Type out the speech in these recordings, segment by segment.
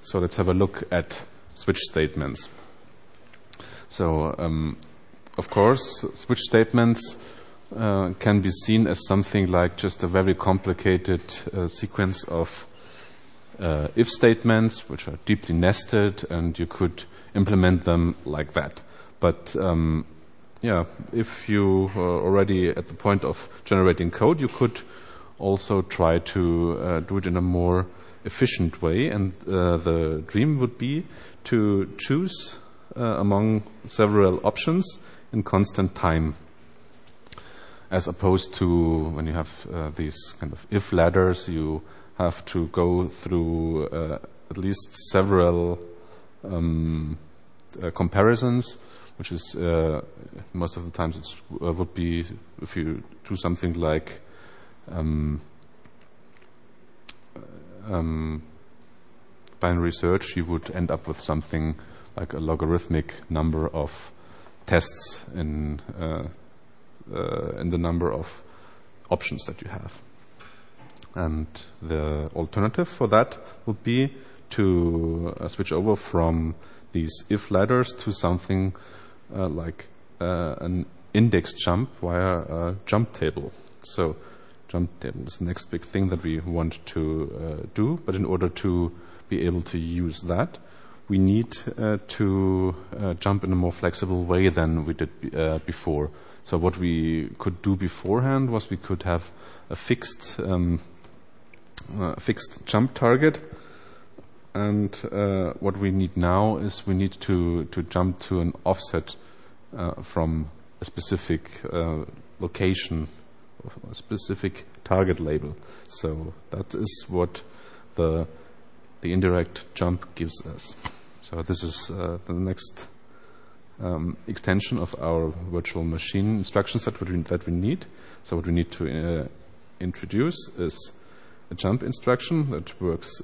So let's have a look at switch statements. So, of course, switch statements can be seen as something like just a very complicated sequence of if statements, which are deeply nested, and you could implement them like that. But if you are already at the point of generating code, you could also try to do it in a more efficient way. And the dream would be to choose among several options in constant time, as opposed to when you have these kind of if ladders, you have to go through at least several comparisons, which is most of the times it would be if you do something like binary search, you would end up with something like a logarithmic number of tests in the number of options that you have. And the alternative for that would be to switch over from these if ladders to something like an index jump via a jump table. So jump table is the next big thing that we want to do, but in order to be able to use that, we need to jump in a more flexible way than we did before. So what we could do beforehand was we could have a fixed jump target, and what we need now is we need to jump to an offset from a specific location, a specific target label. So that is what the indirect jump gives us. So this is the next extension of our virtual machine instruction set that we need. So what we need to introduce is a jump instruction that works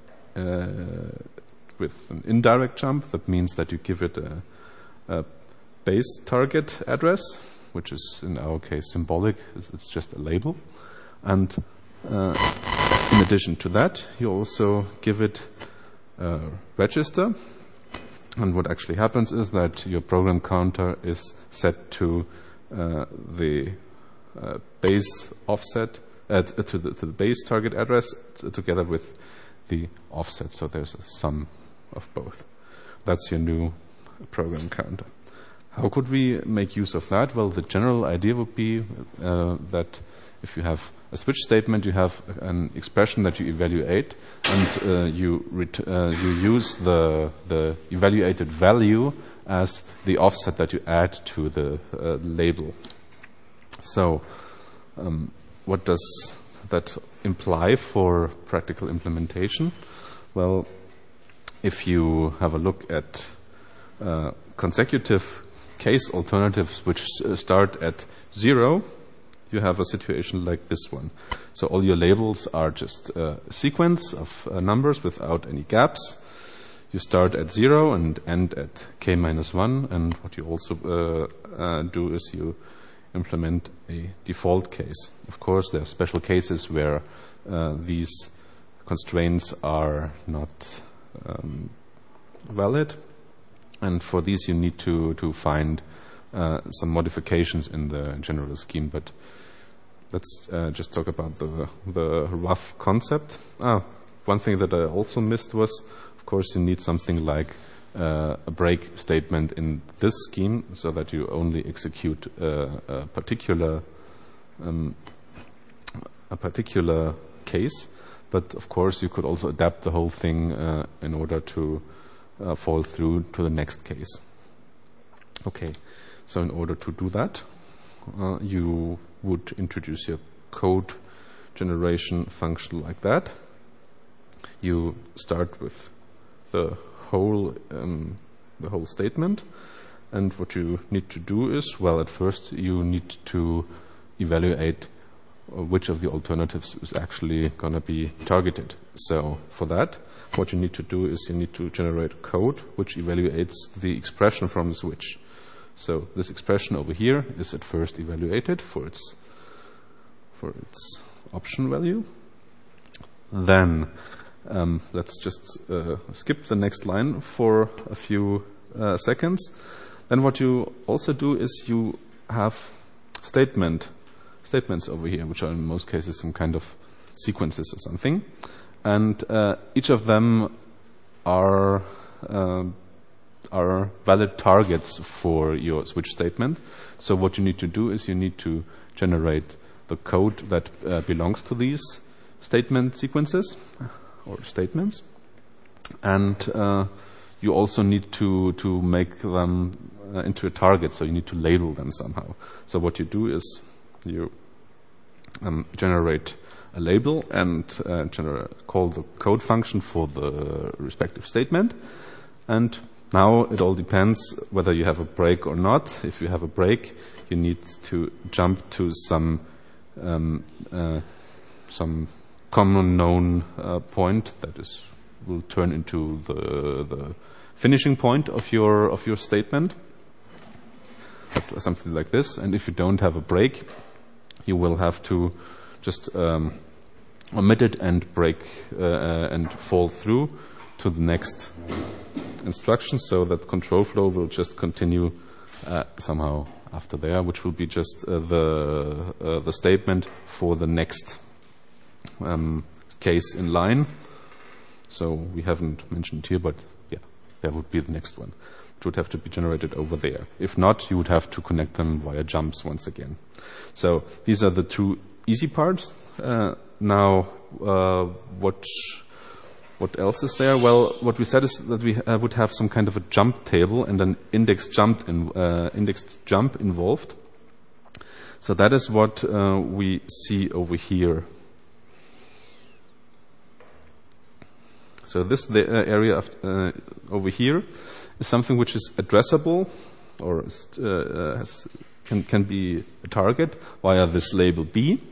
with an indirect jump. That means that you give it a base target address, which is in our case symbolic. It's just a label. And in addition to that, you also give it a register. And what actually happens is that your program counter is set to the base offset, to the base target address together with the offset. So there's a sum of both. That's your new program counter. How could we make use of that? Well, the general idea would be that if you have a switch statement, you have an expression that you evaluate, and you use the evaluated value as the offset that you add to the label. So what does that imply for practical implementation? Well, if you have a look at consecutive case alternatives which start at 0, you have a situation like this one. So all your labels are just a sequence of numbers without any gaps. You start at 0 and end at k-1, and what you also do is you implement a default case. Of course, there are special cases where these constraints are not valid, and for these you need to find some modifications in the general scheme, but let's just talk about the rough concept. One thing that I also missed was, of course, you need something like a break statement in this scheme so that you only execute a particular case. But of course, you could also adapt the whole thing in order to fall through to the next case. Okay, so in order to do that, you would introduce your code generation function like that. You start with the whole statement, and what you need to do is, well, at first you need to evaluate which of the alternatives is actually going to be targeted. So for that, what you need to do is you need to generate code which evaluates the expression from the switch. So this expression over here is at first evaluated for its option value. Then let's just skip the next line for a few seconds. Then what you also do is you have statements over here, which are in most cases some kind of sequences or something. And each of them are valid targets for your switch statement. So what you need to do is you need to generate the code that belongs to these statement sequences or statements. And you also need to make them into a target, so you need to label them somehow. So what you do is you generate a label and call the code function for the respective statement. And now it all depends whether you have a break or not. If you have a break, you need to jump to some common known point that will turn into the finishing point of your statement. That's something like this. And if you don't have a break, you will have to just omit it and break and fall through to the next instruction, so that control flow will just continue somehow after there, which will be just the statement for the next case in line. So we haven't mentioned here, but yeah, that would be the next one. It would have to be generated over there. If not, you would have to connect them via jumps once again. So these are the two easy parts. Now, what else is there? Well, what we said is that we would have some kind of a jump table and an indexed jump involved. So that is what we see over here. So this area over here is something which is addressable or can be a target via this label B.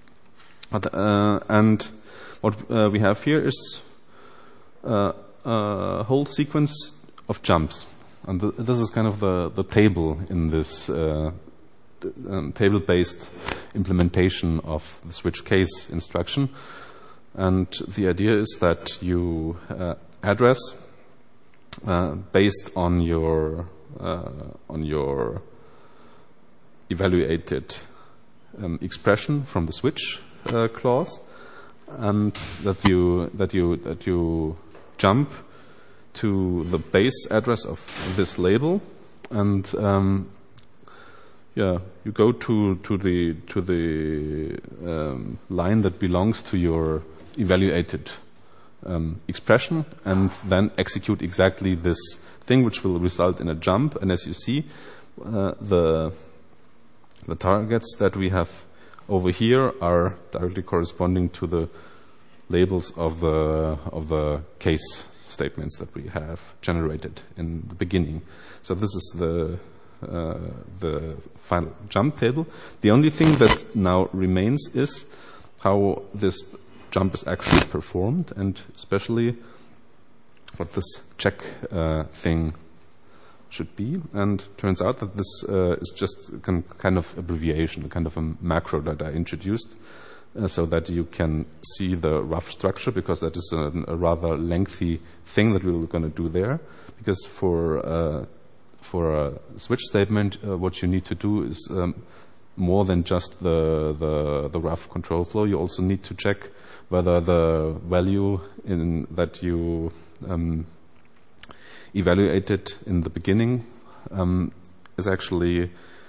And what we have here is a whole sequence of jumps. And this is kind of the table in this table-based implementation of the switch case instruction. And the idea is that you address based on your evaluated expression from the switch clause, and that you jump to the base address of this label, and you go to the line that belongs to your evaluated expression, and then execute exactly this thing, which will result in a jump. And as you see, the targets that we have over here are directly corresponding to the labels of the case statements that we have generated in the beginning. So this is the final jump table. The only thing that now remains is how this jump is actually performed, and especially what this check thing should be. And turns out that this is just a kind of abbreviation, a kind of a macro that I introduced, so that you can see the rough structure, because that is a rather lengthy thing that we're going to do there. Because for a switch statement, what you need to do is more than just the rough control flow. You also need to check whether the value that you evaluated in the beginning is actually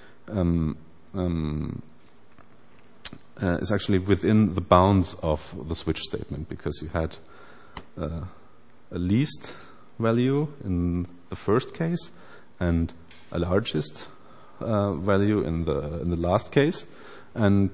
within the bounds of the switch statement, because you had a least value in the first case and a largest value in the last case. And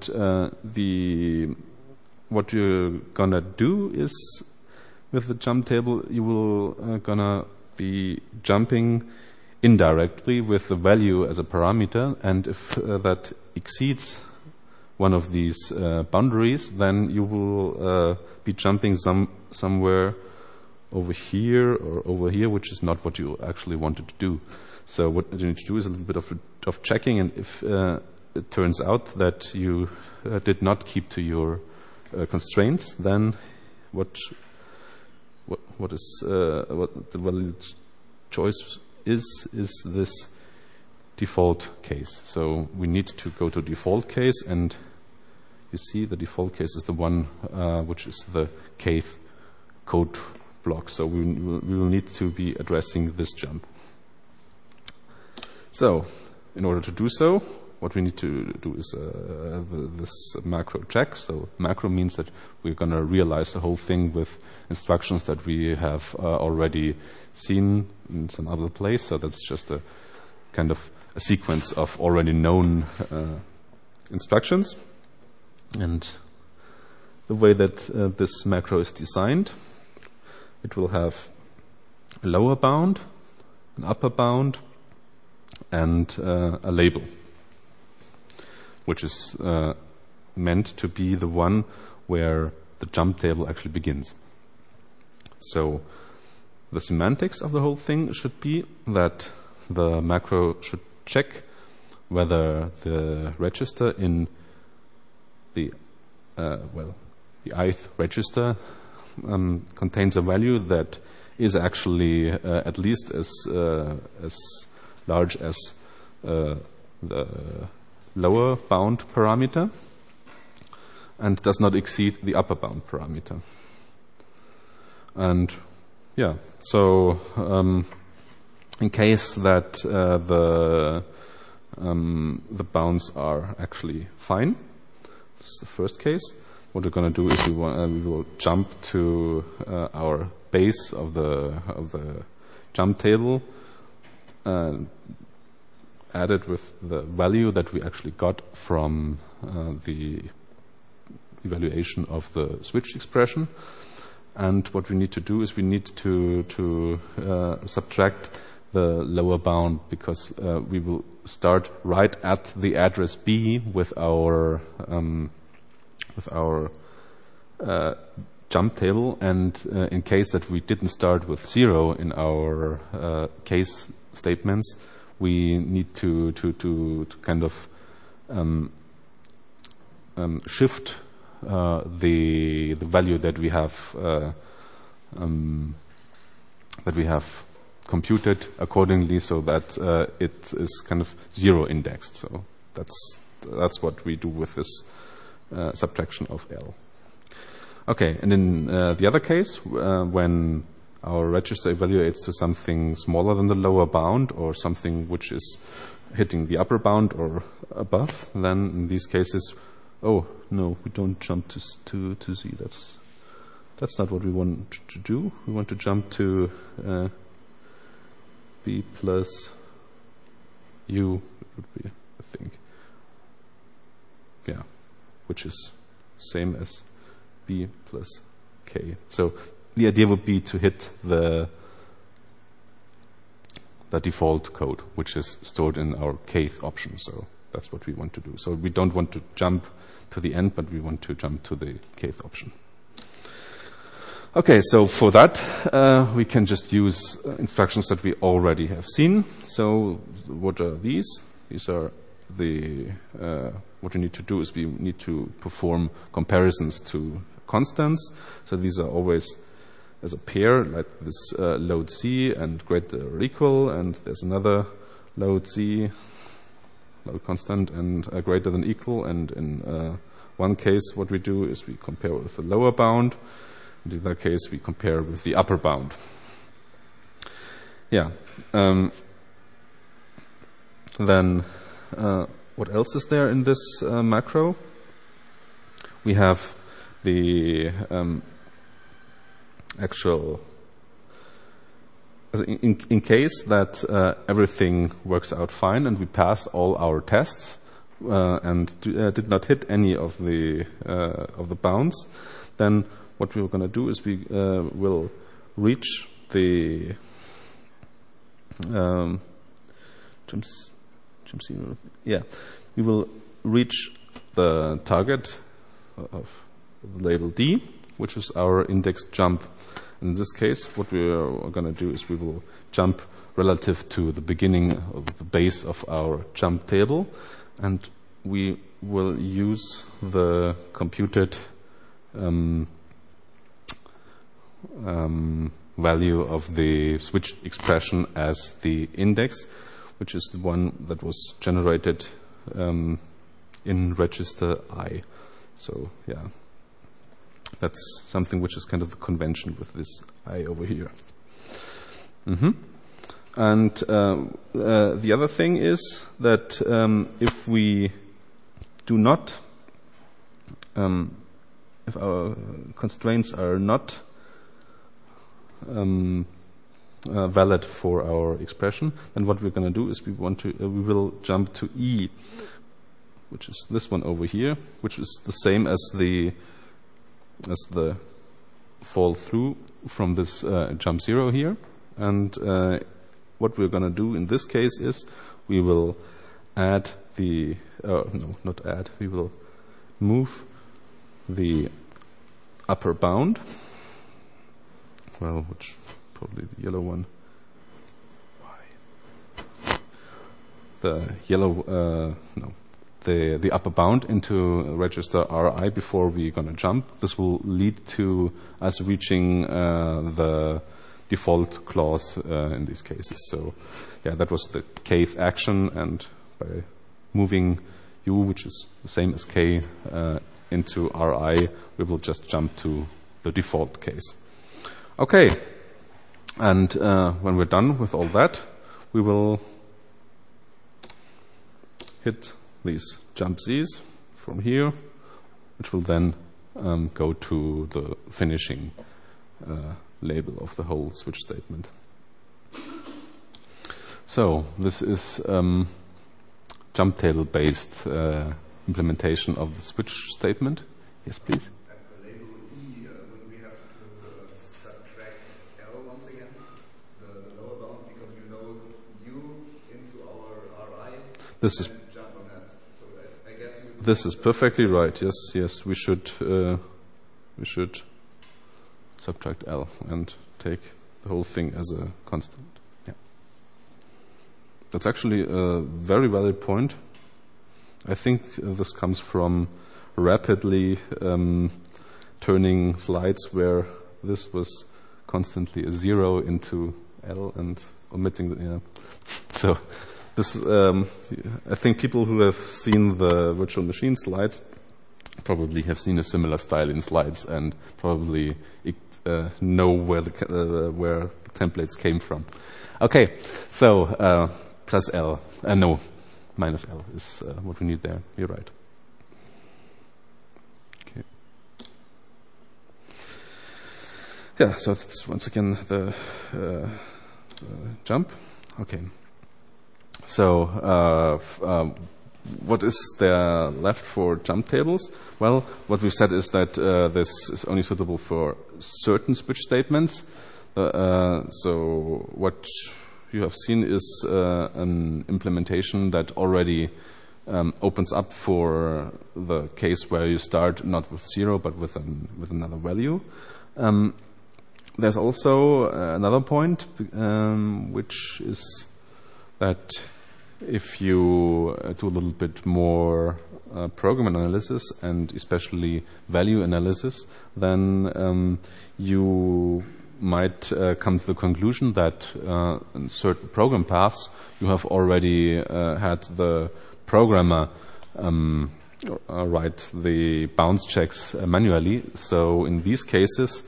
what you're gonna do is, with the jump table, you will gonna be jumping indirectly with the value as a parameter, and if that exceeds one of these boundaries, then you will be jumping somewhere over here or over here, which is not what you actually wanted to do. So what you need to do is a little bit of checking, and if it turns out that you did not keep to your constraints, then what what the valid choice is this default case. So we need to go to default case, and you see the default case is the one which is the kth code block. So we will need to be addressing this jump. So in order to do so, what we need to do is this macro check. So macro means that we're going to realize the whole thing with instructions that we have already seen in some other place. So that's just a kind of a sequence of already known instructions. And the way that this macro is designed, it will have a lower bound, an upper bound, and a label, which is meant to be the one where the jump table actually begins. So the semantics of the whole thing should be that the macro should check whether the register in the ith register contains a value that is actually at least as large as the lower bound parameter and does not exceed the upper bound parameter. And yeah, so in case that the bounds are actually fine, this is the first case. What we're going to do is we will jump to our base of the jump table, add it with the value that we actually got from the evaluation of the switch expression. And what we need to do is we need to subtract the lower bound, because we will start right at the address B with our jump table, and in case that we didn't start with 0 in our case statements, we need to kind of shift the value that we have computed accordingly, so that it is kind of 0 indexed. So that's what we do with this subtraction of L. Okay, and in the other case, when our register evaluates to something smaller than the lower bound, or something which is hitting the upper bound or above, then in these cases, oh no, we don't jump to Z. That's not what we want to do. We want to jump to B plus U, would be, I think. Yeah, which is same as B plus K. So the idea would be to hit the default code, which is stored in our kth option. So that's what we want to do. So we don't want to jump to the end, but we want to jump to the kth option. Okay, so for that, we can just use instructions that we already have seen. So what are these? These are what we need to do is we need to perform comparisons to constants. So these are always as a pair, like this load C and greater or equal, and there's another load C, load constant, and greater than equal. And in one case, what we do is we compare with the lower bound. In the other case, we compare with the upper bound. Yeah. Then what else is there in this macro? We have the actual, in case that everything works out fine and we pass all our tests and did not hit any of the bounds, then what we're going to do is we will reach the we will reach the target of label D, which is our indexed jump. In this case, what we are going to do is we will jump relative to the beginning of the base of our jump table, and we will use the computed value of the switch expression as the index, which is the one that was generated in register I. So yeah, that's something which is kind of the convention with this I over here. And the other thing is that if we do not, if our constraints are not valid for our expression, then what we're going to do is we will jump to E, which is this one over here, which is the same as the fall through from this jump 0 here. And what we're going to do in this case is we will add the we will move the upper bound, well, which probably the yellow one. Why? The yellow, the upper bound into register RI before we're going to jump. This will lead to us reaching the default clause in these cases. So, yeah, that was the kth action, and by moving U, which is the same as K, into RI, we will just jump to the default case. Okay, and when we're done with all that, we will hit these jump Z's from here, which will then go to the finishing label of the whole switch statement. So this is jump table based implementation of the switch statement. Yes, please. At the label E, would we have to subtract L once again, the lower bound, because we load U into our RI This is and jump on that. So I guess this is perfectly right. Yes, we should subtract L and take the whole thing as a constant. Yeah. That's actually a very valid point. I think this comes from rapidly turning slides where this was constantly a 0 into L and omitting the, yeah. So this, I think people who have seen the virtual machine slides probably have seen a similar style in slides and probably know where the templates came from. Okay, so plus L, minus L is what we need there. You're right. Okay. Yeah, so that's once again the jump. Okay. So what is there left for jump tables? Well, what we've said is that this is only suitable for certain switch statements. So what you have seen is an implementation that already opens up for the case where you start not with 0 but with another value. There's also another point, which is that if you do a little bit more program analysis and especially value analysis, then you might come to the conclusion that in certain program paths you have already had the programmer write the bounds checks manually. So in these cases,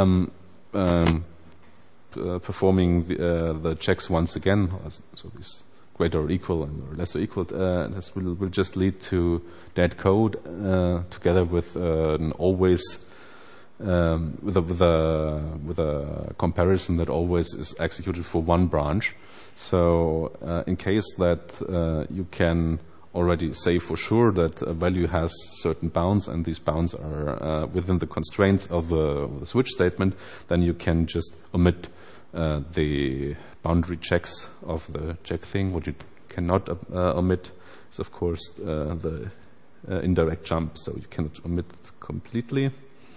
performing the checks once again, so these greater or equal and or lesser equal, this will just lead to dead code together with an always with a comparison that always is executed for one branch. So in case that you can already say for sure that a value has certain bounds and these bounds are within the constraints of the switch statement, then you can just omit the boundary checks of the check thing. What you cannot omit is, of course, the indirect jump. So you cannot omit it completely.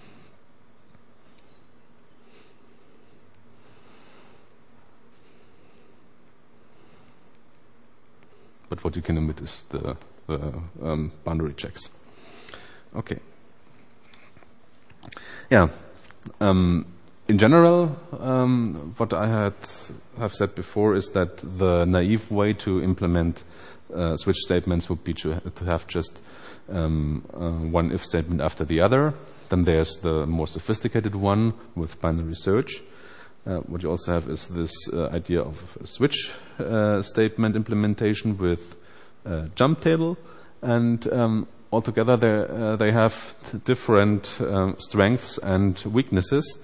But what you can omit is the boundary checks. Okay. Yeah. in general, what I have said before is that the naive way to implement switch statements would be to have just one if statement after the other. Then there's the more sophisticated one with binary search. What you also have is this idea of a switch statement implementation with jump table, and altogether they have different strengths and weaknesses.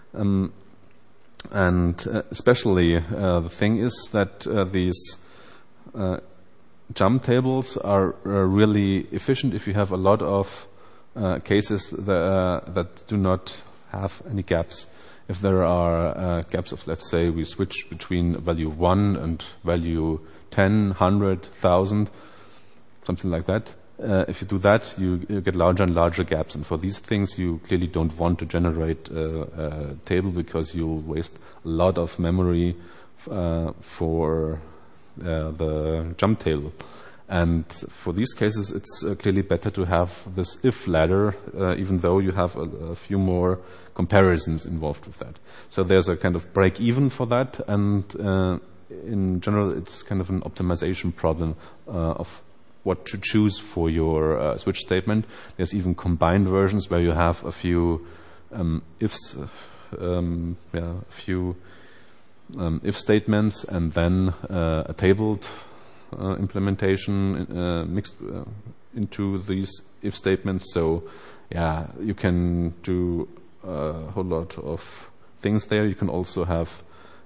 And especially the thing is that these jump tables are really efficient if you have a lot of cases that do not have any gaps. If there are gaps of, let's say, we switch between value 1 and value 10, 100, 1,000, something like that. If you do that, you get larger and larger gaps. And for these things, you clearly don't want to generate a table because you'll waste a lot of memory for the jump table. And for these cases, it's clearly better to have this if ladder, even though you have a few more comparisons involved with that. So there's a kind of break even for that. And in general, it's kind of an optimization problem of what to choose for your switch statement. There's even combined versions where you have a few ifs, a few if statements, and then a tabled implementation mixed into these if statements. So, yeah, you can do a whole lot of things there. You can also have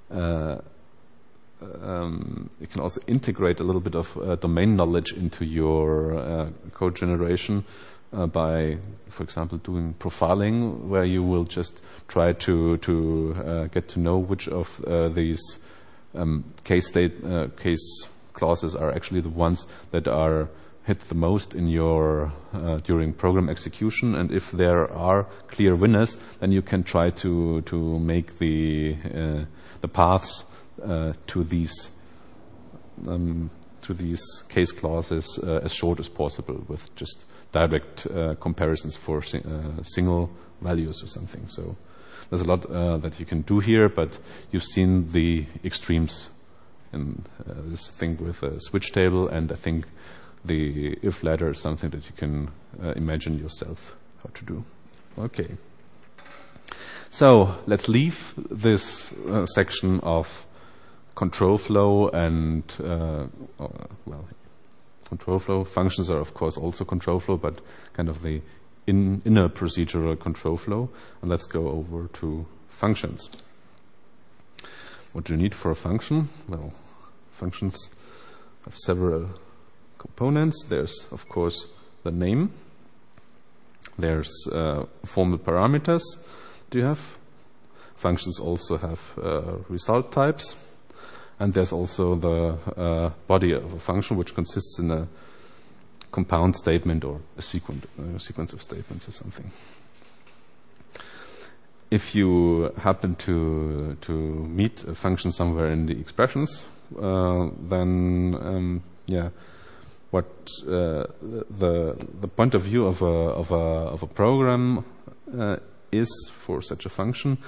you can also integrate a little bit of domain knowledge into your code generation by, for example, doing profiling, where you will just try to get to know which of these case clauses are actually the ones that are hit the most in your during program execution. And if there are clear winners, then you can try to make the paths to these case clauses as short as possible with just direct comparisons for single values or something. So there's a lot that you can do here, but you've seen the extremes in this thing with a switch table, and I think the if ladder is something that you can imagine yourself how to do. Okay. So let's leave this section of control flow and, control flow. Functions are, of course, also control flow, but kind of the inner procedural control flow. And let's go over to functions. What do you need for a function? Well, functions have several components. There's, of course, the name. There's formal parameters. Do you have? Functions also have result types. And there's also the body of a function, which consists in a compound statement or a sequence of statements or something. If you happen to meet a function somewhere in the expressions, then what the point of view of a program is for such a function,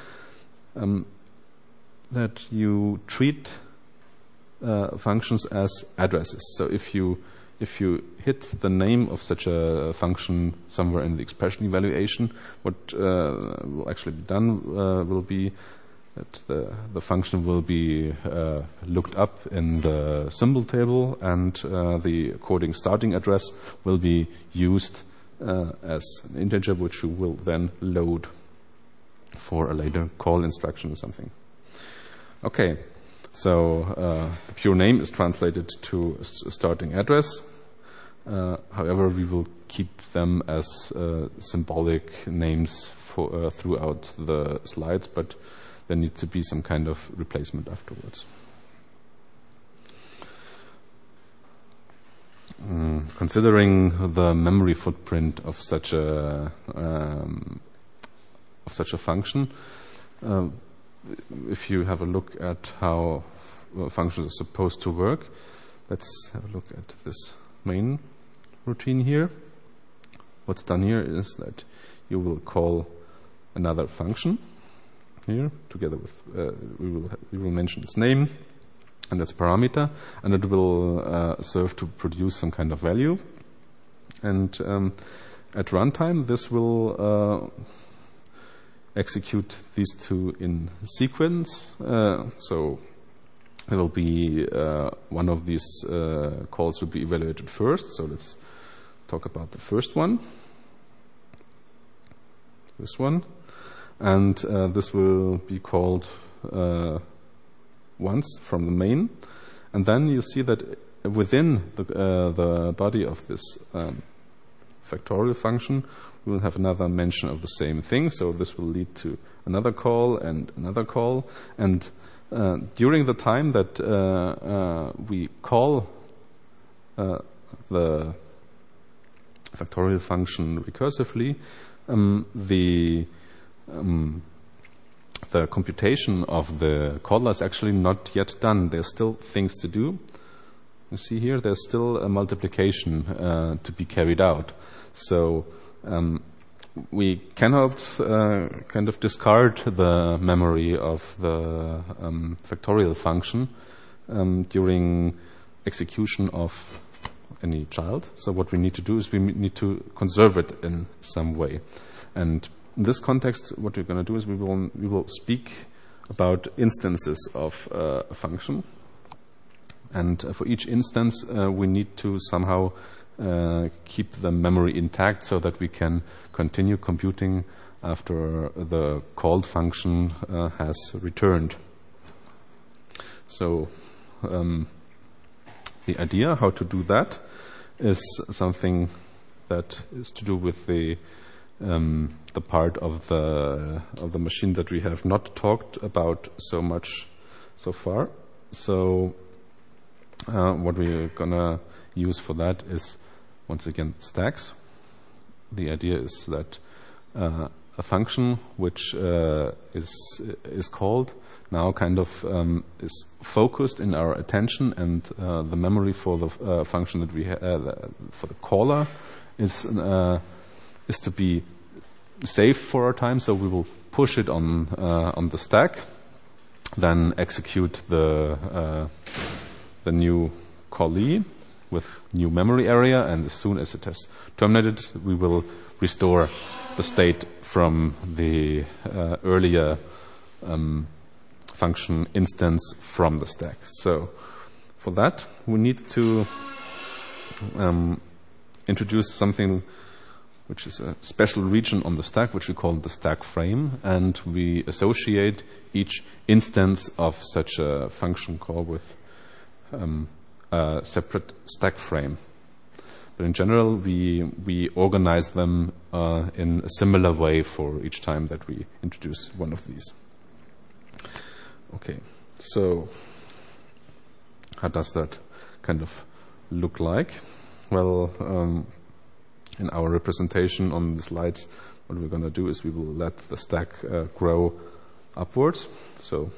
that you treat functions as addresses. So if you hit the name of such a function somewhere in the expression evaluation, what will actually be done will be that the function will be looked up in the symbol table, and the according starting address will be used as an integer, which you will then load for a later call instruction or something. Okay. So the pure name is translated to a starting address. However, we will keep them as symbolic names for throughout the slides, but there needs to be some kind of replacement afterwards. Considering the memory footprint of such a function, if you have a look at how functions are supposed to work, let's have a look at this main routine here. What's done here is that you will call another function. here, together with we will mention its name and its parameter, and it will serve to produce some kind of value. And at runtime, this will execute these two in sequence. So there will be one of these calls will be evaluated first. So let's talk about the first one. This one. And this will be called once from the main. And then you see that within the body of this factorial function, we will have another mention of the same thing. So this will lead to another call and another call. And during the time that we call the factorial function recursively, the computation of the caller is actually not yet done. There's still things to do. You see here, there's still a multiplication to be carried out. So we cannot kind of discard the memory of the factorial function during execution of any child. So what we need to do is we need to conserve it in some way. And in this context, what we're going to do is we will speak about instances of a function. And for each instance, we need to somehow keep the memory intact so that we can continue computing after the called function has returned. So the idea how to do that is something that is to do with the part of the machine that we have not talked about so much so far. So what we're gonna use for that is once again stacks. The idea is that a function which is called now kind of is focused in our attention, and the memory for the function that we for the caller is to be saved for a time. So we will push it on the stack, then execute the new callee with new memory area, and as soon as it has terminated, we will restore the state from the earlier function instance from the stack. So for that, we need to introduce something which is a special region on the stack, which we call the stack frame, and we associate each instance of such a function call with a separate stack frame. But in general, we organize them in a similar way for each time that we introduce one of these. Okay, so how does that kind of look like? Well, in our representation on the slides, what we're going to do is we will let the stack grow upwards. So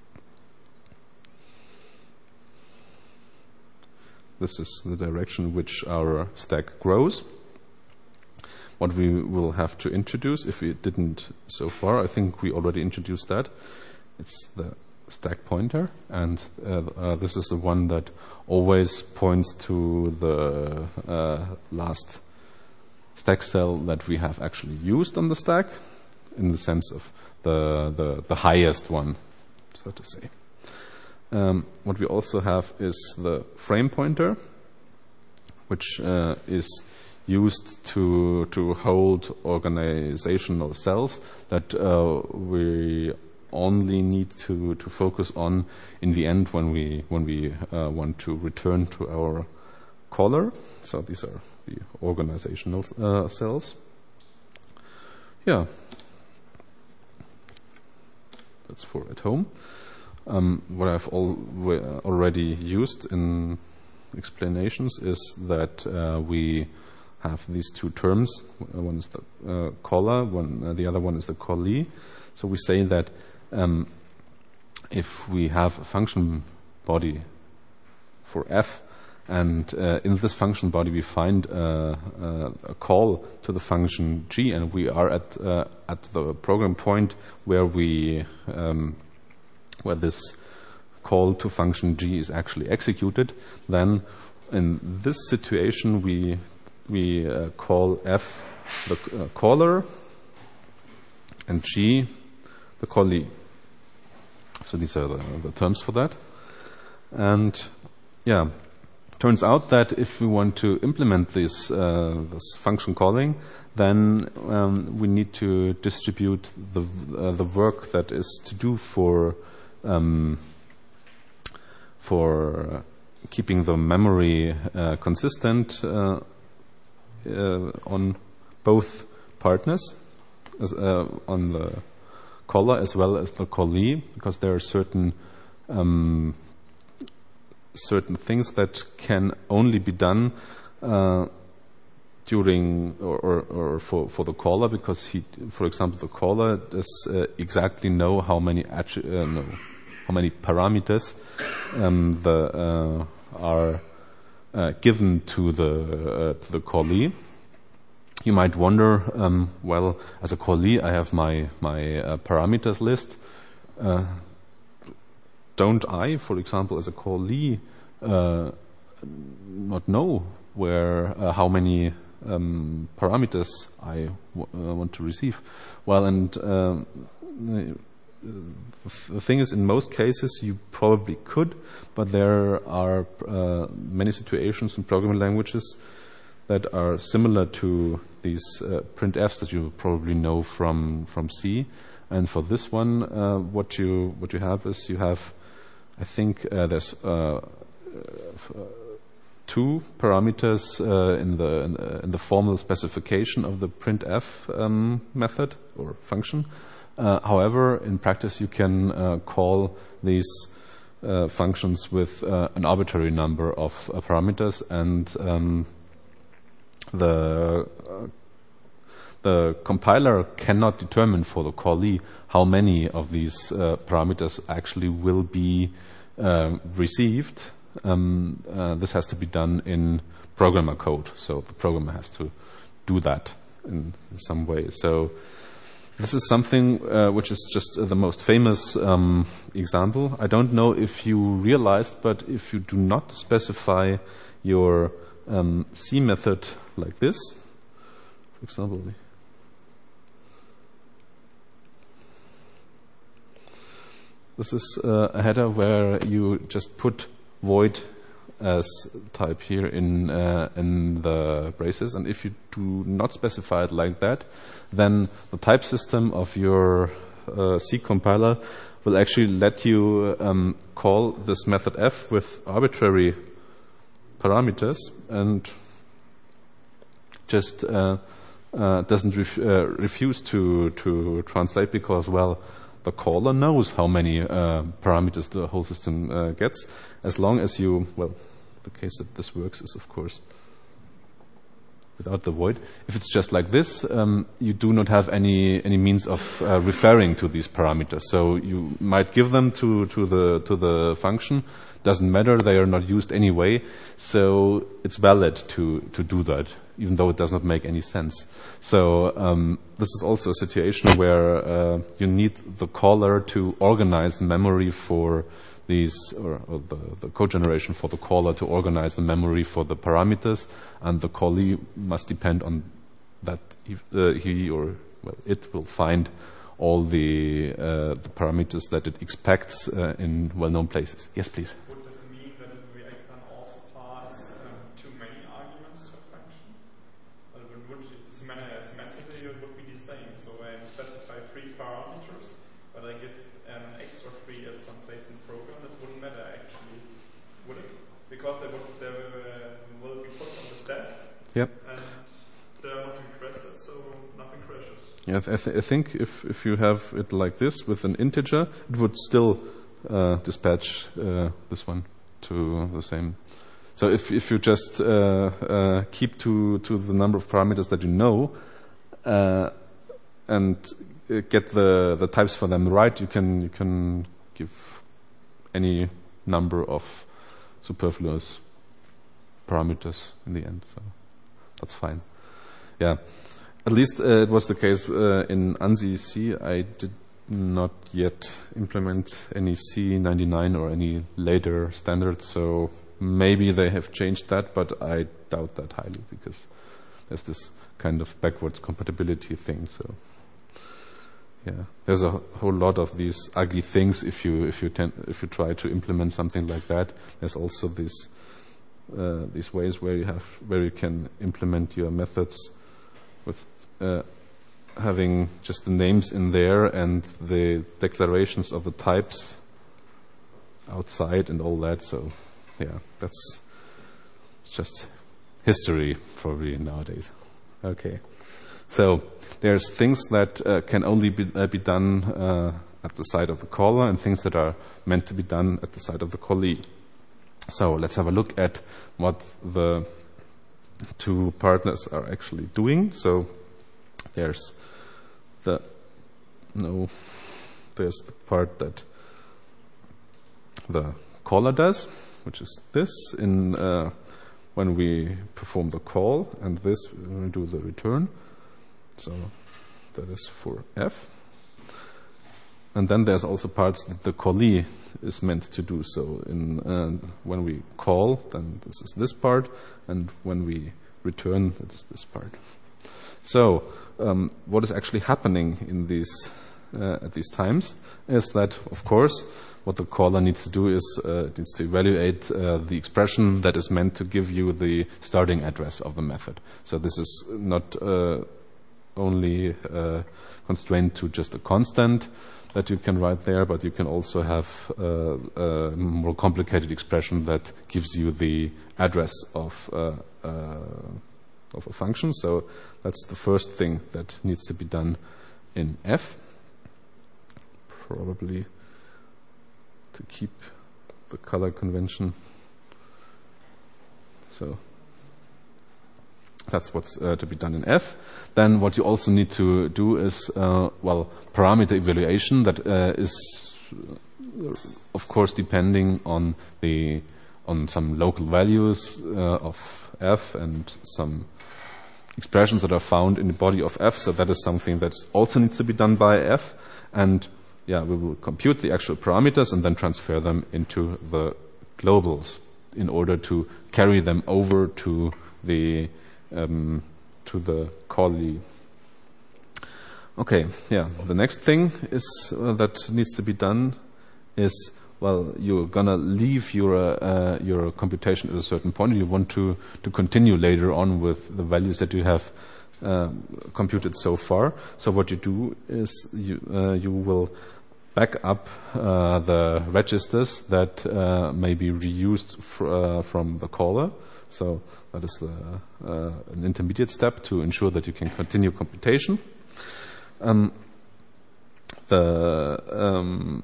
this is the direction in which our stack grows. What we will have to introduce, if we didn't so far, I think we already introduced that, it's the stack pointer, and this is the one that always points to the last stack cell that we have actually used on the stack, in the sense of the highest one, so to say. What we also have is the frame pointer, which is used to hold organizational cells that we only need to focus on in the end when we want to return to our caller. So these are the organizational cells. Yeah, that's for at home. What I've already used in explanations is that we have these two terms. One is the caller, the other one is the callee. So we say that if we have a function body for f, And in this function body, we find a call to the function g, and we are at the program point where where this call to function g is actually executed. Then, in this situation, we call f the caller and g the callee. So these are the terms for that. And yeah. Turns out that if we want to implement this function calling, then we need to distribute the work that is to do for keeping the memory consistent on both partners, on the caller as well as the callee, because there are certain things that can only be done during or for the caller, because for example, the caller does exactly know how many parameters are given to the callee. You might wonder, well, as a callee, I have my parameters list. Don't I, for example, as a callee, not know how many parameters I want to receive? Well, and the thing is, in most cases, you probably could, but there are many situations in programming languages that are similar to these printfs that you probably know from C. And for this one, what you have is you have, I think there's 2 parameters in the formal specification of the printf method or function. However, in practice, you can call these functions with an arbitrary number of parameters, and the compiler cannot determine for the callee how many of these parameters actually will be received. This has to be done in programmer code, so the programmer has to do that in some way. So this is something which is just the most famous example. I don't know if you realized, but if you do not specify your C method like this, for example, this is a header where you just put void as type here in the braces, and if you do not specify it like that, then the type system of your C compiler will actually let you call this method f with arbitrary parameters, and just doesn't refuse to translate, because, well, the caller knows how many parameters the whole system gets, as long as you, well, the case that this works is, of course, without the void. If it's just like this, you do not have any means of referring to these parameters. So you might give them to the function. Doesn't matter, they are not used anyway. So it's valid to do that, even though it does not make any sense. So this is also a situation where you need the caller to organize the memory for these, or the code generation for the caller to organize the memory for the parameters, and the callee must depend on that he or, well, it will find all the parameters that it expects in well-known places. Yes, please. Would that mean that we can also pass too many arguments to a function? Semantically, it would be the same. So I specify 3 parameters, but I give an extra 3 at some place in the program. It wouldn't matter, actually, would it? Because they will be put on the stack. Yep. And they are not requested, so nothing crashes. Yeah, I think if you have it like this with an integer, it would still dispatch this one to the same. So if you just keep to the number of parameters that you know and get the types for them right, you can give any number of superfluous parameters in the end. So that's fine. Yeah, at least it was the case in ANSI C. I did not yet implement any C99 or any later standard, so maybe they have changed that, but I doubt that highly because there's this kind of backwards compatibility thing. So yeah, there's a whole lot of these ugly things if you try to implement something like that. There's also these ways where you can implement your methods with having just the names in there and the declarations of the types outside and all that. So yeah, it's just history probably nowadays. Okay, so there's things that can only be done at the side of the caller and things that are meant to be done at the side of the callee. So let's have a look at what the two partners are actually doing. So there's the part that the caller does, which is this when we perform the call, and this when we do the return. So that is for F. And then there's also parts that the callee is meant to do. So when we call, then this is this part, and when we return, it is this part. So what is actually happening in these at these times is that, of course, what the caller needs to do is it needs to evaluate the expression that is meant to give you the starting address of the method. So this is not only constrained to just a constant that you can write there, but you can also have a more complicated expression that gives you the address of a function. So that's the first thing that needs to be done in F. Probably to keep the color convention. So that's what's to be done in F. Then what you also need to do is, parameter evaluation that is, of course, depending on some local values of F and some expressions that are found in the body of F. So that is something that also needs to be done by F. And yeah, we will compute the actual parameters and then transfer them into the globals in order to carry them over to the callee. Okay, yeah. The next thing is that needs to be done is, you're gonna leave your computation at a certain point. You want to continue later on with the values that you have computed so far. So what you do is you will back up the registers that may be reused from the caller. So that is an intermediate step to ensure that you can continue computation. The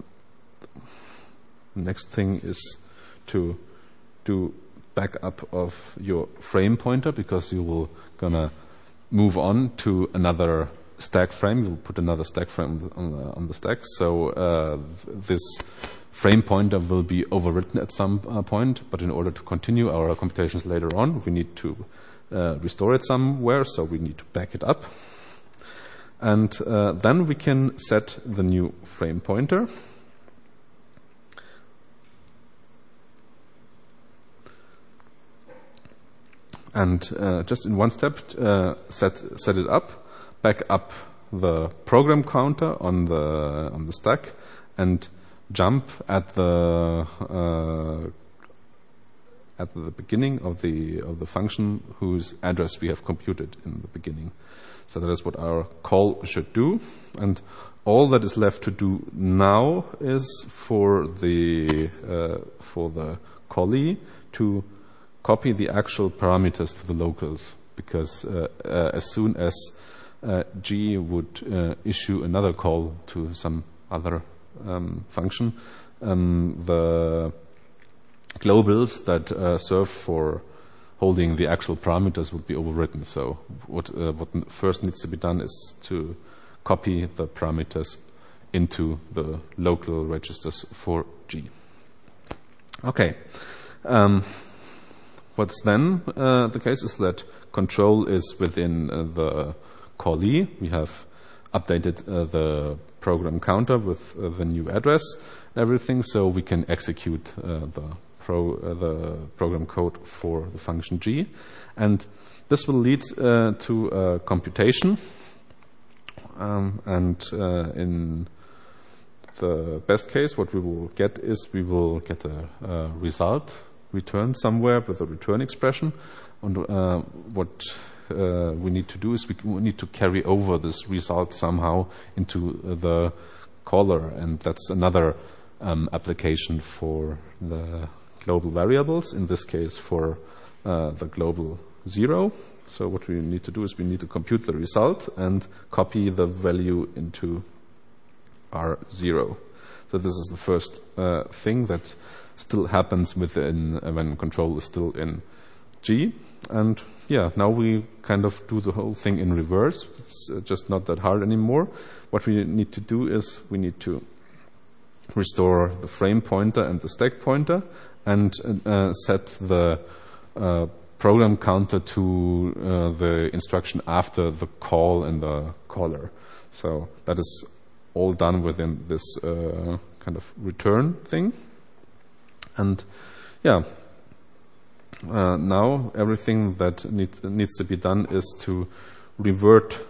next thing is to do backup of your frame pointer, because you will gonna move on to another stack frame. You'll put another stack frame on the stack. So this frame pointer will be overwritten at some point, but in order to continue our computations later on, we need to restore it somewhere, so we need to back it up. And then we can set the new frame pointer. And just in one step, set it up, back up the program counter on the stack, and jump at the beginning of the function whose address we have computed in the beginning. So that is what our call should do, and all that is left to do now is for the callee to copy the actual parameters to the locals, because as soon as G would issue another call to some other function, the globals that serve for holding the actual parameters would be overwritten. So what first needs to be done is to copy the parameters into the local registers for G. Okay. what's then the case is that control is within the callee. We have updated the program counter with the new address and everything, so we can execute the program code for the function g. And this will lead to a computation. In the best case, what we will get is we will get a result returned somewhere with a return expression. And what we need to do is we need to carry over this result somehow into the caller, and that's another application for the global variables, in this case for the global 0. So what we need to do is we need to compute the result and copy the value into R0. So this is the first thing that still happens within when control is still in G. And yeah, now we kind of do the whole thing in reverse. It's just not that hard anymore. What we need to do is we need to restore the frame pointer and the stack pointer and set the program counter to the instruction after the call and the caller. So that is all done within this kind of return thing. And yeah, now everything that needs to be done is to revert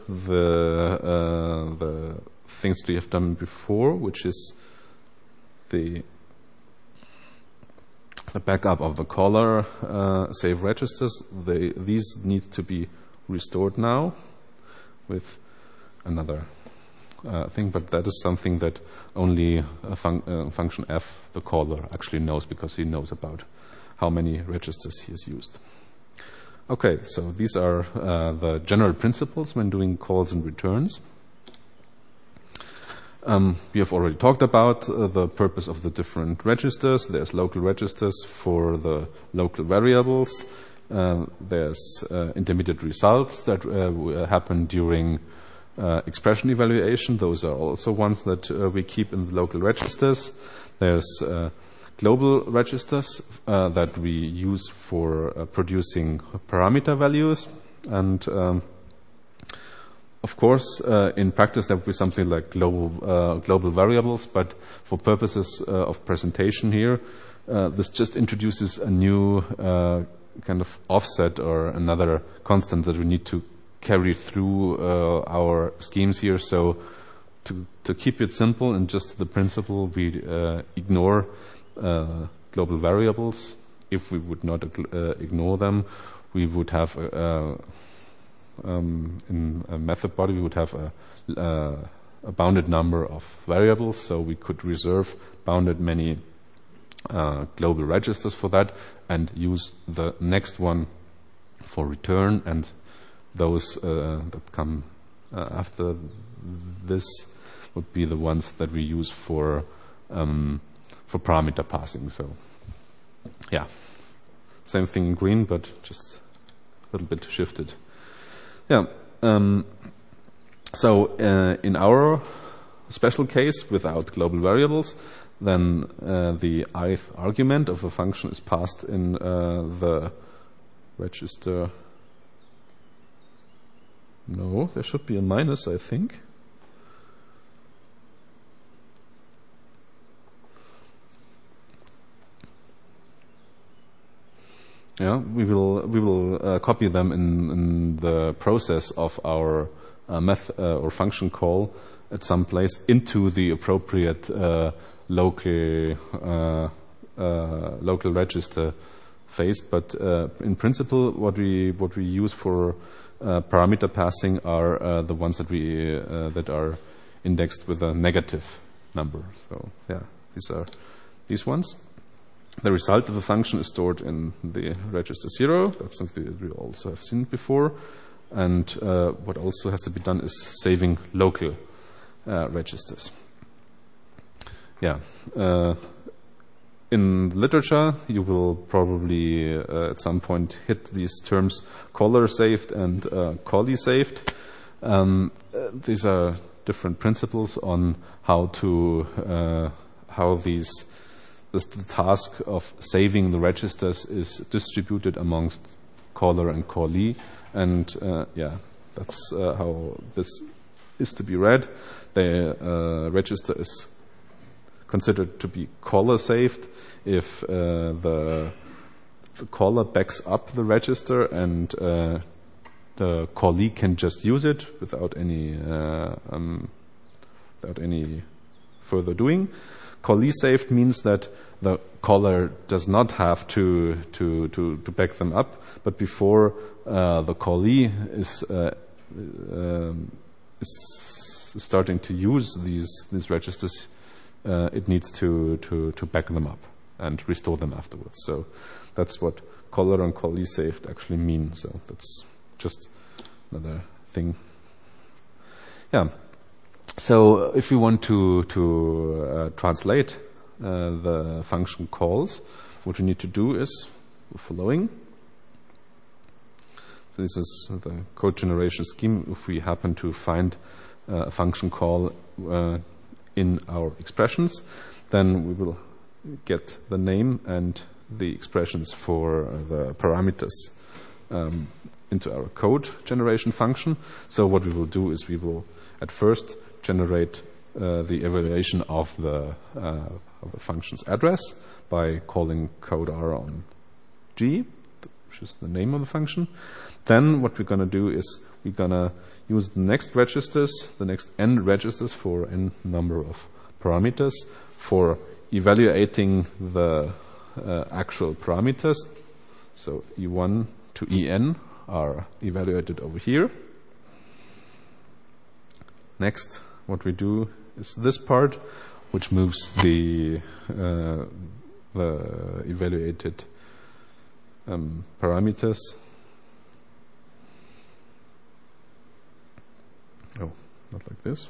the things we have done before, which is the backup of the caller save registers. These need to be restored now with another thing, but that is something that only function f, the caller, actually knows, because he knows about how many registers he has used. Okay, so these are the general principles when doing calls and returns. We have already talked about the purpose of the different registers. There's local registers for the local variables. There's intermediate results that happen during expression evaluation. Those are also ones that we keep in the local registers. There's global registers that we use for producing parameter values. And of course, in practice, that would be something like global variables, but for purposes of presentation here, this just introduces a new kind of offset or another constant that we need to carry through our schemes here. So to keep it simple and just the principle, we ignore global variables. If we would not ignore them, we would have in a method body, we would have a bounded number of variables, so we could reserve bounded many global registers for that and use the next one for return, and those that come after this would be the ones that we use for parameter passing. So yeah, same thing in green, but just a little bit shifted. Yeah. So in our special case, without global variables, then the ith argument of a function is passed in the register. No, there should be a minus, I think. Yeah, we will copy them in the process of our or function call at some place into the appropriate local register phase. But in principle, what we use for parameter passing are the ones that are indexed with a negative number. So yeah, these are these ones. The result of a function is stored in the register 0. That's something that we also have seen before. And what also has to be done is saving local registers. Yeah. In literature, you will probably at some point hit these terms caller saved and callee saved. These are different principles on how these the task of saving the registers is distributed amongst caller and callee, and that's how this is to be read. The register is considered to be caller saved if the caller backs up the register and the callee can just use it without any further doing. Callee saved means that the caller does not have to back them up, but before the callee is starting to use these registers, it needs to back them up and restore them afterwards. So that's what caller and callee saved actually mean. So that's just another thing. Yeah. So if we want to translate the function calls, what we need to do is the following. So this is the code generation scheme. If we happen to find a function call in our expressions, then we will get the name and the expressions for the parameters into our code generation function. So what we will do is we will at first generate the evaluation of the function's address by calling code_r on G, which is the name of the function. Then what we're going to do is we're going to use the next registers, the next n registers for n number of parameters for evaluating the actual parameters. So E1 to En are evaluated over here. Next, what we do is this part, which moves the evaluated parameters. Oh, not like this.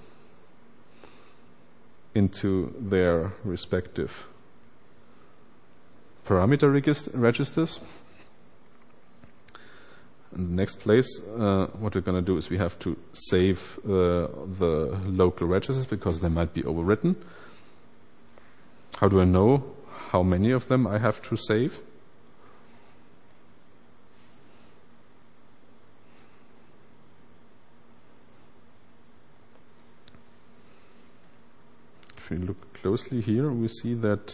Into their respective parameter registers. In the next place, what we're going to do is we have to save the local registers because they might be overwritten. How do I know how many of them I have to save? If we look closely here, we see that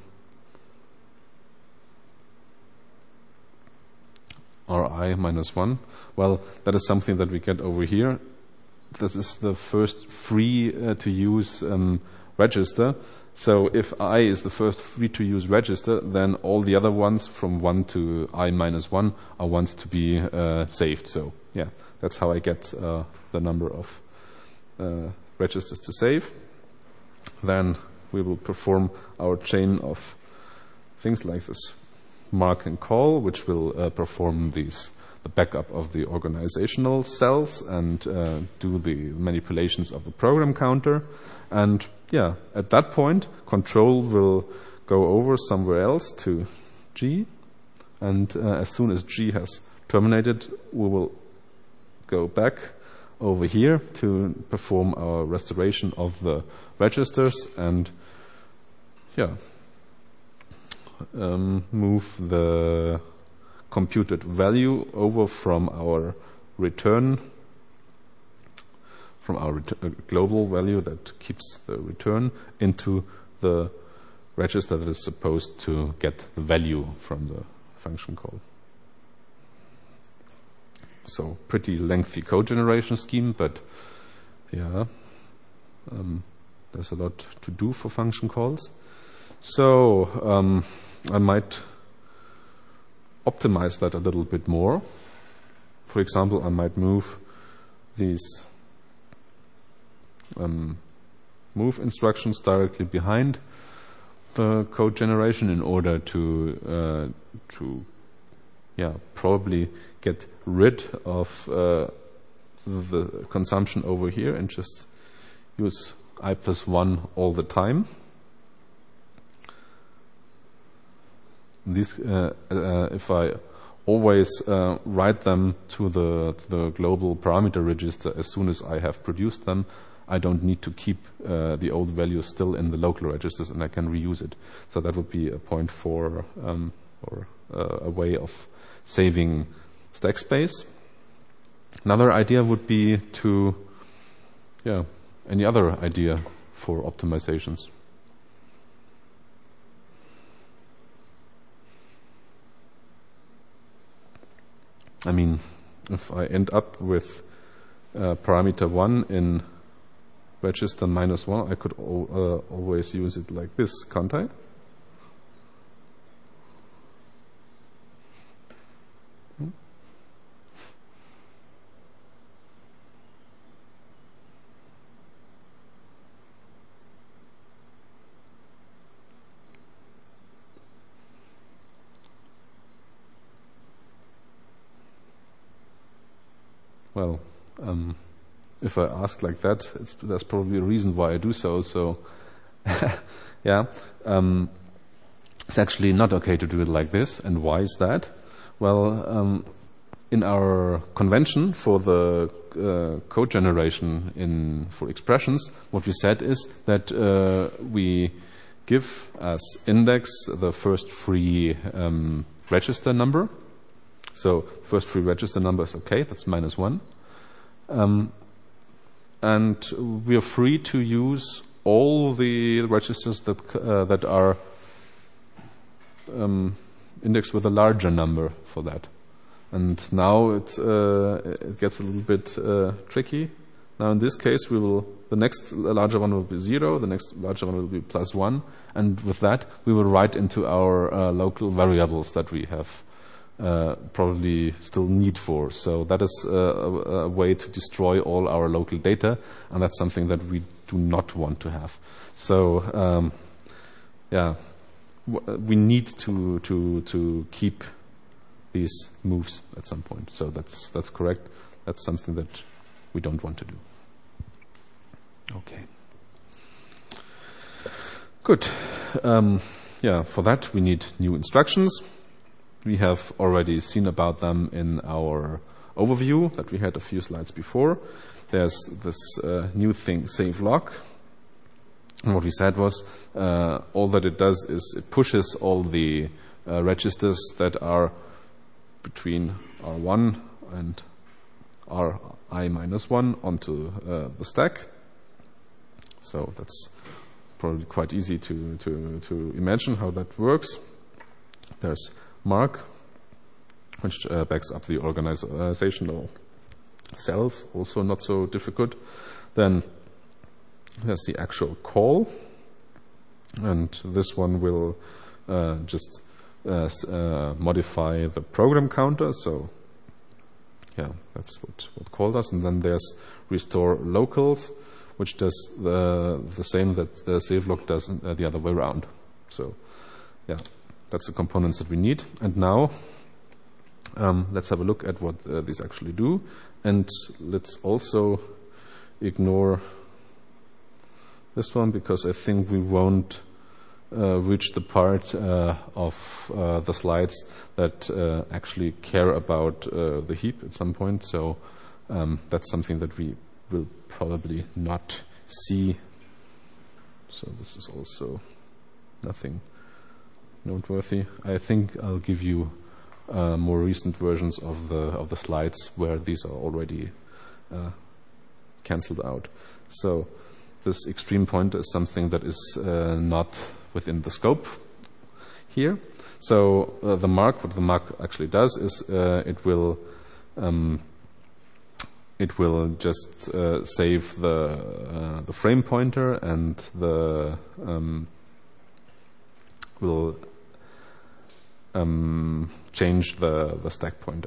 Ri minus 1. Well, that is something that we get over here. This is the first free to use register. So if I is the first free to use register, then all the other ones from 1 to I minus 1 are ones to be saved. So yeah, that's how I get the number of registers to save. Then we will perform our chain of things like this mark and call, which will perform the backup of the organizational cells and do the manipulations of the program counter. And yeah, at that point, control will go over somewhere else to G. And as soon as G has terminated, we will go back over here to perform our restoration of the registers and yeah, move the computed value over from our return, global value that keeps the return into the register that is supposed to get the value from the function call. So pretty lengthy code generation scheme, but yeah, there's a lot to do for function calls. So I might optimize that a little bit more. For example, I might move these move instructions directly behind the code generation in order to probably get rid of the consumption over here and just use I plus 1 all the time. These, if I always write them to the global parameter register as soon as I have produced them, I don't need to keep the old value still in the local registers, and I can reuse it. So that would be a point for or a way of saving stack space. Another idea would be to, any other idea for optimizations? I mean, if I end up with parameter 1 in register -1, I could always use it like this, can't I? Well, if I ask like that, there's probably a reason why I do so. So, it's actually not okay to do it like this. And why is that? Well, in our convention for the code generation for expressions, what we said is that we give as index the first free register number. So first free register number is okay, that's -1. And we are free to use all the registers that are indexed with a larger number for that. And now it gets a little bit tricky. Now in this case, the next larger one will be 0, the next larger one will be +1, and with that we will write into our local variables that we have probably still need for. So that is a way to destroy all our local data, and that's something that we do not want to have. So we need to keep these moves at some point. So that's correct. That's something that we don't want to do. Okay. Good. For that we need new instructions. We have already seen about them in our overview that we had a few slides before. There's this new thing, save log. And what we said was all that it does is it pushes all the registers that are between R1 and Ri-1 onto the stack. So that's probably quite easy to imagine how that works. There's mark, which backs up the organizational cells, also not so difficult. Then there's the actual call, and this one will just modify the program counter. So that's what call does. And then there's restore locals, which does the same that savelog does the other way around. So that's the components that we need. And now let's have a look at what these actually do. And let's also ignore this one, because I think we won't reach the part of the slides that actually care about the heap at some point. So that's something that we will probably not see. So this is also nothing noteworthy. I think I'll give you more recent versions of the slides where these are already cancelled out. So this extreme pointer is something that is not within the scope here. So what the mark actually does is it will just save the frame pointer, and will change the stack pointer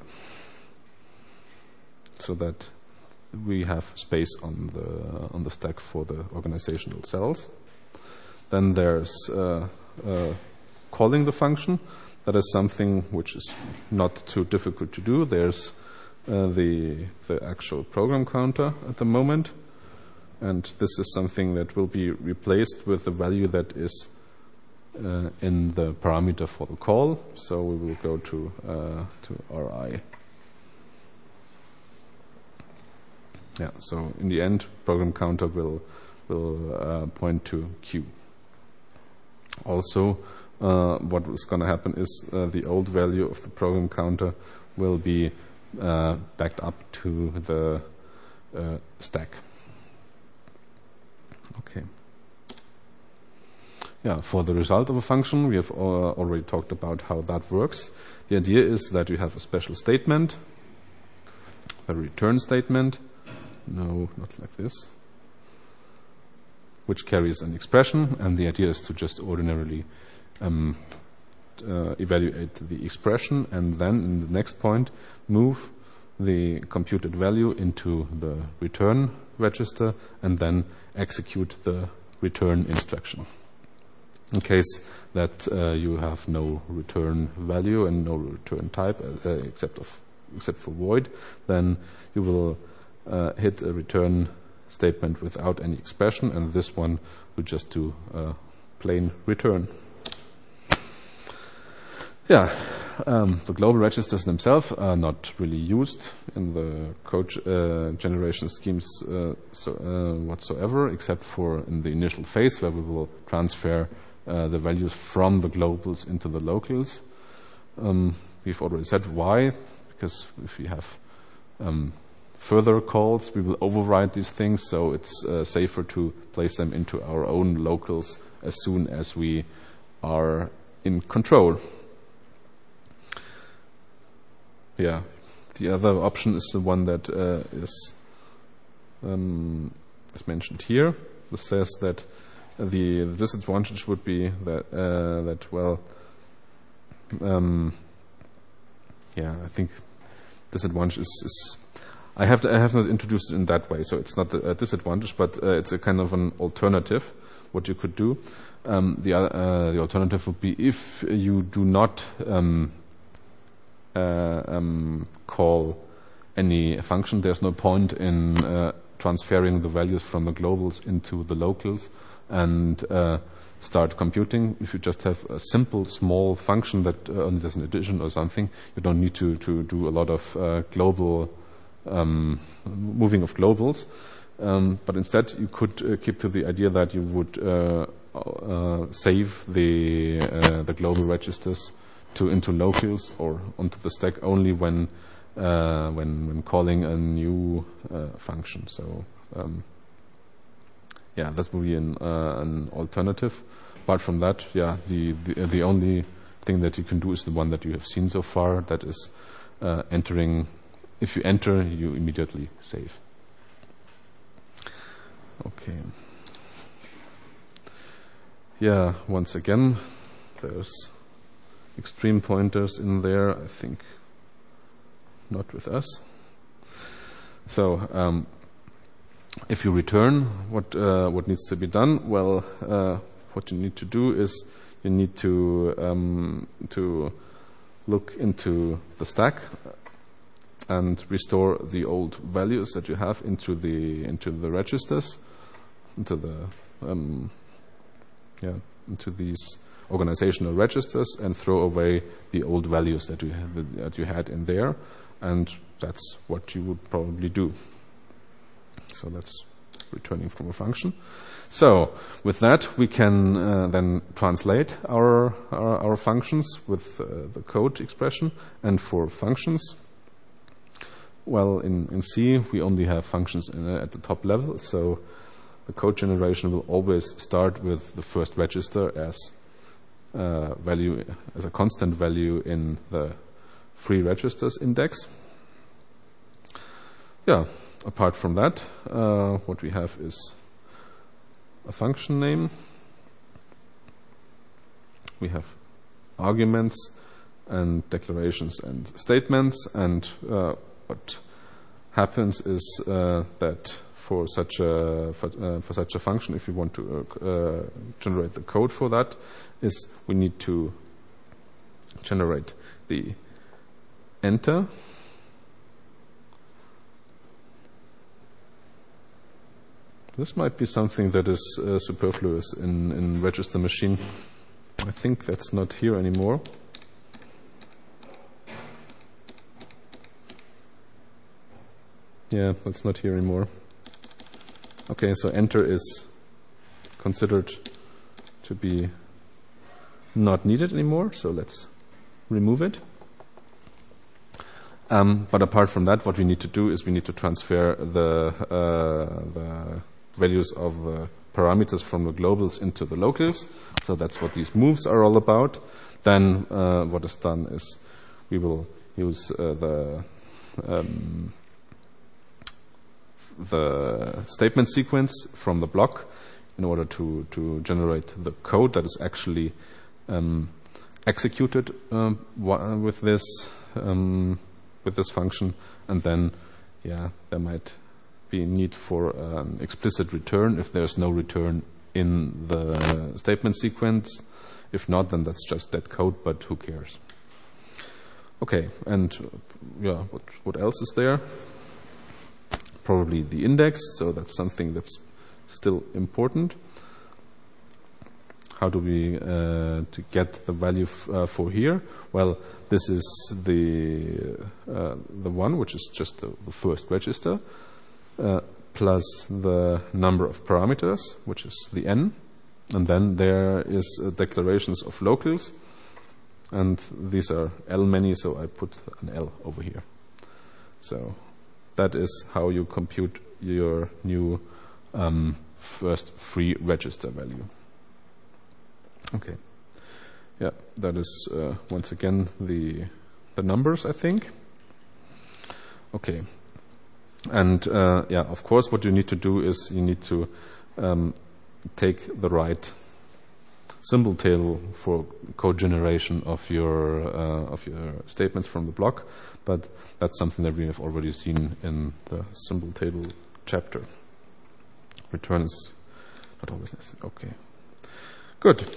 so that we have space on the stack for the organizational cells. Then there's calling the function. That is something which is not too difficult to do. There's the actual program counter at the moment, and this is something that will be replaced with the value that is in the parameter for the call. So we will go to Ri. Yeah. So in the end, program counter will point to Q. Also, what is going to happen is the old value of the program counter will be backed up to the stack. Okay. Yeah, for the result of a function, we have already talked about how that works. The idea is that you have a special statement, a return statement, no, not like this, which carries an expression, and the idea is to just ordinarily evaluate the expression, and then in the next point move the computed value into the return register and then execute the return instruction. In case that you have no return value and no return type except for void, then you will hit a return statement without any expression, and this one will just do plain return. Yeah, the global registers themselves are not really used in the code generation schemes whatsoever, except for in the initial phase where we will transfer the values from the globals into the locals. We've already said why, because if we have further calls, we will override these things, so it's safer to place them into our own locals as soon as we are in control. Yeah, the other option is the one that is mentioned here. This says that the disadvantage would be that I think disadvantage is I have not introduced it in that way, so it's not a disadvantage, but it's a kind of an alternative. What you could do, the alternative would be if you do not call any function, there's no point in transferring the values from the globals into the locals and start computing. If you just have a simple small function that only does an addition or something, you don't need to do a lot of global moving of globals, but instead you could keep to the idea that you would save the global registers into locals or onto the stack only when calling a new function. So that will be an alternative. Apart from that, the only thing that you can do is the one that you have seen so far. That is entering. If you enter, you immediately save. Okay. Yeah. Once again, there's extreme pointers in there, I think not with us. So if you return, what needs to be done? Well, what you need to do is you need to look into the stack and restore the old values that you have into the registers, into these organizational registers, and throw away the old values that you had in there, and that's what you would probably do. So that's returning from a function. So with that, we can then translate our functions with the code expression. And for functions, well, in C we only have functions at the top level, so the code generation will always start with the first register as value, as a constant value in the free registers index. Yeah, apart from that, what we have is a function name. We have arguments and declarations and statements, and what happens is that for such a function, if you want to generate the code for that, is we need to generate the enter, this might be something that is superfluous in register machine. I think that's not here anymore. Yeah, that's not here anymore. Okay, so enter is considered to be not needed anymore, so let's remove it. But apart from that, what we need to do is we need to transfer the values of the parameters from the globals into the locals. So that's what these moves are all about. Then what is done is we will use the statement sequence from the block in order to generate the code that is actually executed with this function, and then there might be need for an explicit return if there's no return in the statement sequence. If not, then that's just dead code, but who cares? Okay, and what else is there? Probably the index, so that's something that's still important. How do we to get the value for here? Well, this is the one which is just the first register, plus the number of parameters, which is the n, and then there is declarations of locals, and these are L many, so I put an L over here. So that is how you compute your new first free register value. Okay. Yeah, that is once again the numbers, I think. Okay. And of course, what you need to do is you need to take the right symbol table for code generation of your statements from the block, but that's something that we have already seen in the symbol table chapter. Return is not always necessary. Okay. Good.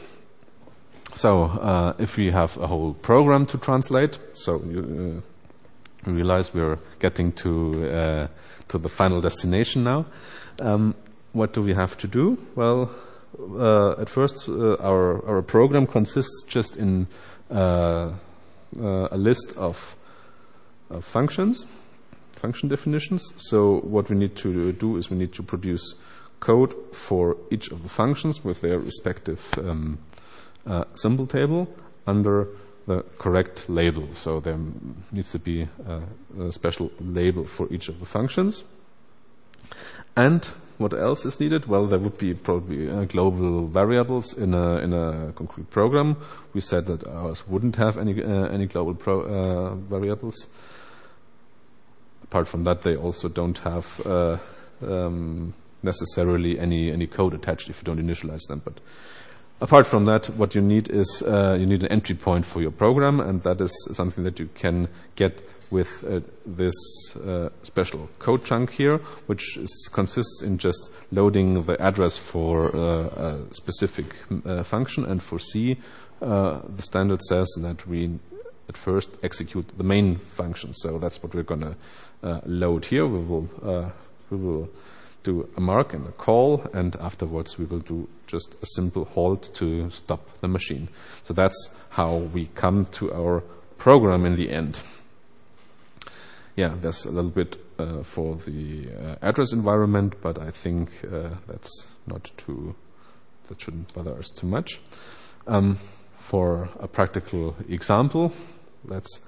So if we have a whole program to translate, so you realize we're getting to the final destination now. What do we have to do? Well, at first, our program consists just in a list of function definitions. So what we need to do is we need to produce code for each of the functions with their respective symbol table under the correct label. So there needs to be a special label for each of the functions. And what else is needed? Well, there would be probably global variables in a concrete program. We said that ours wouldn't have any global variables. Apart from that, they also don't have necessarily any code attached if you don't initialize them. But apart from that, what you need is you need an entry point for your program, and that is something that you can get with this special code chunk here, which consists in just loading the address for a specific function. And for C, the standard says that we at first execute the main function. So that's what we're going to load here. We will do a mark and a call, and afterwards we will do just a simple halt to stop the machine. So that's how we come to our program in the end. Yeah, there's a little bit for the address environment, but I think that shouldn't bother us too much. For a practical example, let's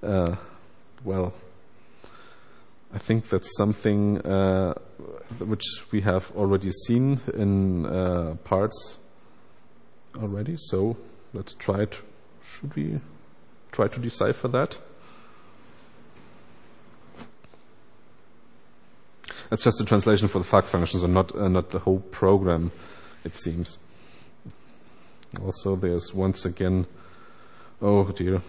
I think that's something which we have already seen in parts already. So let's try it. Should we try to decipher that? That's just a translation for the FAQ functions and not the whole program, it seems. Also, there's once again, oh dear.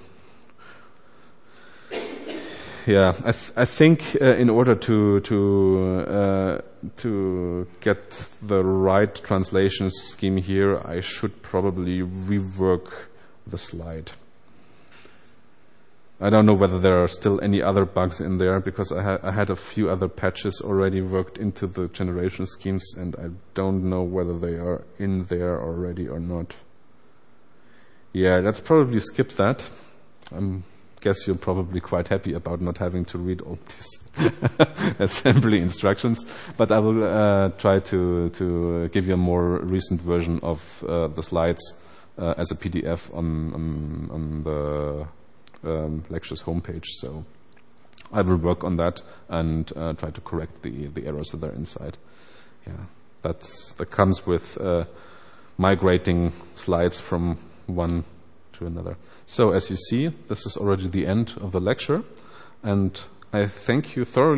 Yeah, I think in order to get the right translation scheme here, I should probably rework the slide. I don't know whether there are still any other bugs in there, because I had a few other patches already worked into the generation schemes, and I don't know whether they are in there already or not. Yeah, let's probably skip that. I'm guess you're probably quite happy about not having to read all these assembly instructions. But I will try to give you a more recent version of the slides as a PDF on the lectures homepage. So I will work on that and try to correct the errors that are inside. Yeah, that comes with migrating slides from one to another. So as you see, this is already the end of the lecture, and I thank you thoroughly